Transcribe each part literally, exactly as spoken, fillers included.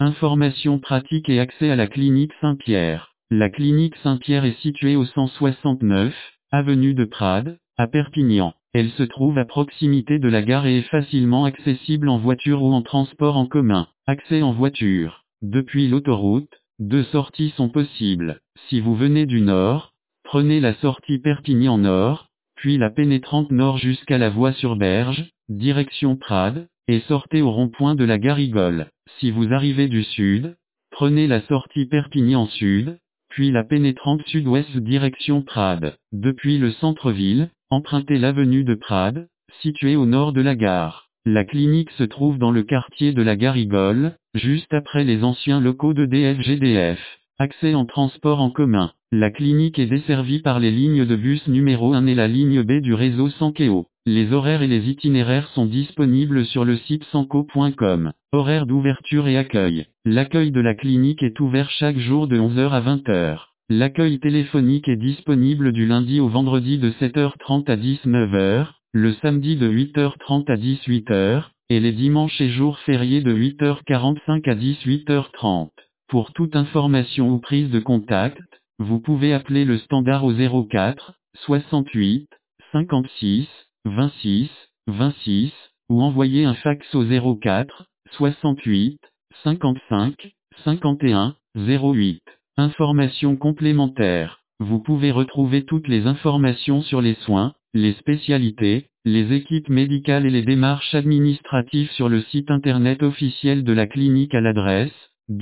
Informations pratiques et accès à la clinique Saint-Pierre. La clinique Saint-Pierre est située au cent soixante-neuf, avenue de Prades, à Perpignan. Elle se trouve à proximité de la gare et est facilement accessible en voiture ou en transport en commun. Accès en voiture. Depuis l'autoroute, deux sorties sont possibles. Si vous venez du nord, prenez la sortie Perpignan Nord, puis la pénétrante nord jusqu'à la voie sur Berge, direction Prades, et sortez au rond-point de la Garigole. Si vous arrivez du sud, prenez la sortie Perpignan Sud, puis la pénétrante sud-ouest direction Prades. Depuis le centre-ville, empruntez l'avenue de Prades, située au nord de la gare. La clinique se trouve dans le quartier de la Garigole, juste après les anciens locaux de D F G D F. Accès en transport en commun. La clinique est desservie par les lignes de bus numéro un et la ligne B du réseau Sankeo. Les horaires et les itinéraires sont disponibles sur le site sanco point com. Horaires d'ouverture et accueil. L'accueil de la clinique est ouvert chaque jour de onze heures à vingt heures. L'accueil téléphonique est disponible du lundi au vendredi de sept heures trente à dix-neuf heures, le samedi de huit heures trente à dix-huit heures, et les dimanches et jours fériés de huit heures quarante-cinq à dix-huit heures trente. Pour toute information ou prise de contact, vous pouvez appeler le standard au zéro quatre, soixante-huit, cinquante-six, vingt-six, vingt-six, ou envoyer un fax au zéro quatre, soixante-huit, cinquante-cinq, cinquante et un, zéro huit. Informations complémentaires. Vous pouvez retrouver toutes les informations sur les soins, les spécialités, les équipes médicales et les démarches administratives sur le site internet officiel de la clinique à l'adresse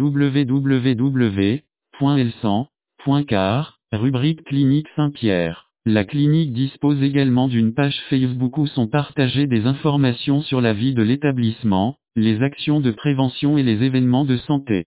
w w w point elsan point car, rubrique Clinique Saint-Pierre. La clinique dispose également d'une page Facebook où sont partagées des informations sur la vie de l'établissement, les actions de prévention et les événements de santé.